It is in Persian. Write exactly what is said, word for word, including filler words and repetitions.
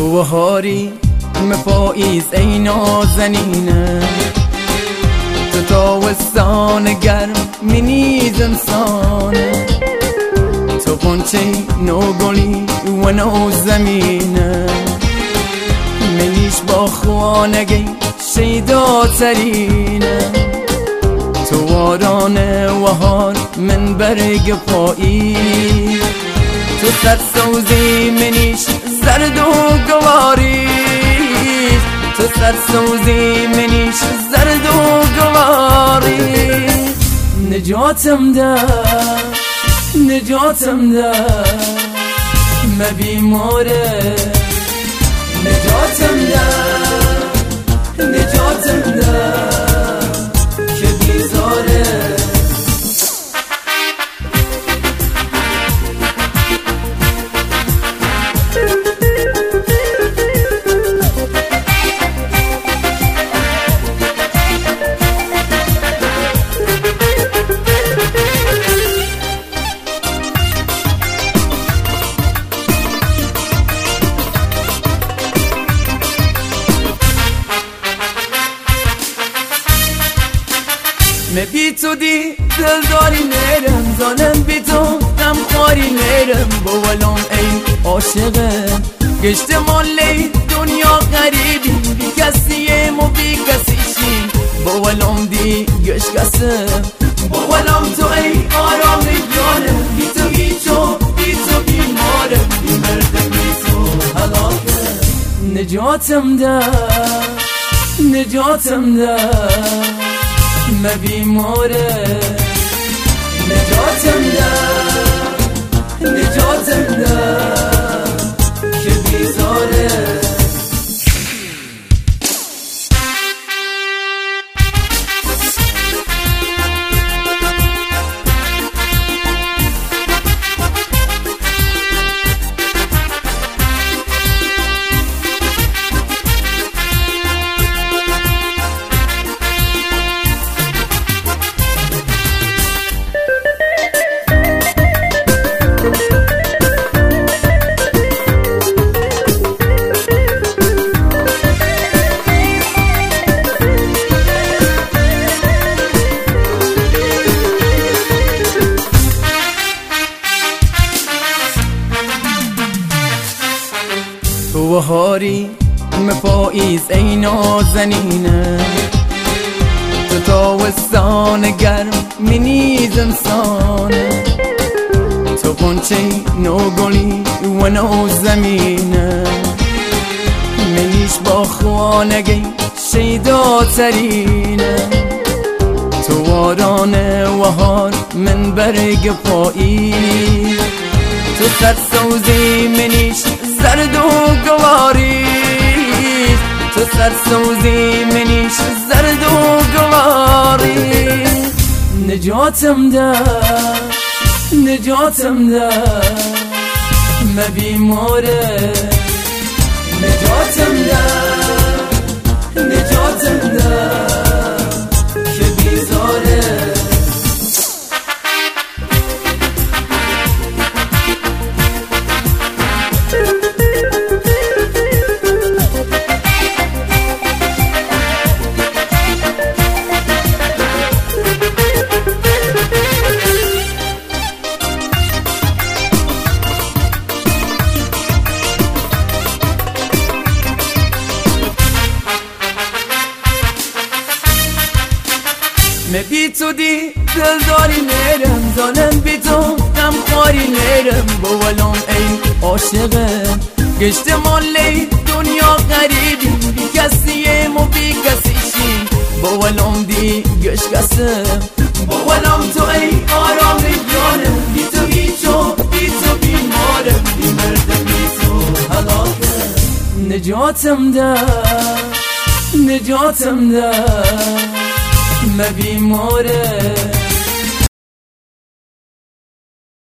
تو بهاری مپاییز ای نازنینه، تو تابستان گرم منیز انسانه، تو قنچه نو گلی و نو زمینه، منیش با خوانگی شیدا ترینه، تو واران وهار من برگ پایی، تو سرسوزی منیش زرد و گواری، تو سرسوزی منیش زرد و گواری. نجاتم ده نجاتم ده ما بیماره، نجاتم ده نجاتم ده که بیزاره. می بی تو دی دل داری نیرم، زانم بی تو غم خواری نیرم، بولم ای عاشقم گشت مالی دنیا غریبی، بی کسیم و بی کسیشی، بولم دی گشت کسم، بولم تو ای آرام جانم، بی تو بی تو بی تو بیمارم، بی مردم بی تو حلاکم. نجاتم ده نجاتم ده ما بیماره، نجاتم ده نجاتم ده که بیزاره. تو بهاری مپاییز ای نازنینه، تو تابستان گرم منیز انسانه، تو قنچه نو گلی و نو زمینه، منیش با خوانگی شیدا ترینه، تو واران وهار من برگ پایی، تو سرسوزی منیش زرد و گواری، تو سرسوزی منیش زرد و گواری. نجاتم ده نجاتم ده ما بیماره، نجاتم ده نجاتم ده که بیزاره. می بی تو دی دل داری نیرم، زانم بی تو غم خواری نیرم، بولم ای عاشقم گشت مالی دنیا غریبی، بی کسیم و بی کسیشی، بولم دی گشت کسم، بولم تو ای آرام جانم، بی تو بی تو بی تو بیمارم، بی مردم بی تو حلاکم. نجاتم ده نجاتم ده ما بیماره.